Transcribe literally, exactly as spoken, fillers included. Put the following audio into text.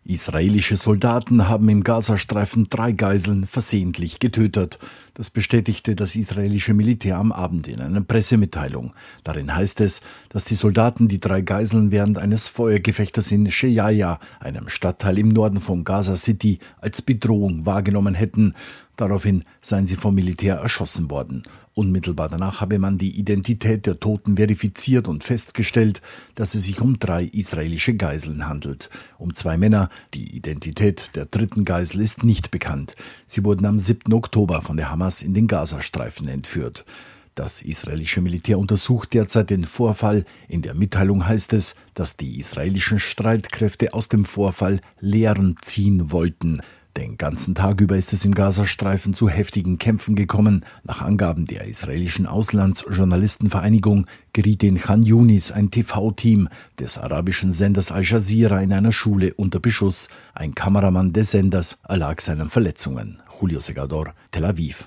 Israelische Soldaten haben im Gazastreifen drei Geiseln versehentlich getötet. Das bestätigte das israelische Militär am Abend in einer Pressemitteilung. Darin heißt es, dass die Soldaten die drei Geiseln während eines Feuergefechtes in Shejaya, einem Stadtteil im Norden von Gaza City, als Bedrohung wahrgenommen hätten. Daraufhin seien sie vom Militär erschossen worden. Unmittelbar danach habe man die Identität der Toten verifiziert und festgestellt, dass es sich um drei israelische Geiseln handelt. Um zwei Männer, die Identität der dritten Geisel ist nicht bekannt. Sie wurden am siebten Oktober von der Hamas in den Gazastreifen entführt. Das israelische Militär untersucht derzeit den Vorfall. In der Mitteilung heißt es, dass die israelischen Streitkräfte aus dem Vorfall Lehren ziehen wollten. Den ganzen Tag über ist es im Gazastreifen zu heftigen Kämpfen gekommen. Nach Angaben der israelischen Auslandsjournalistenvereinigung geriet in Chan Yunis ein T V-Team des arabischen Senders Al Jazeera in einer Schule unter Beschuss. Ein Kameramann des Senders erlag seinen Verletzungen. Julio Segador, Tel Aviv.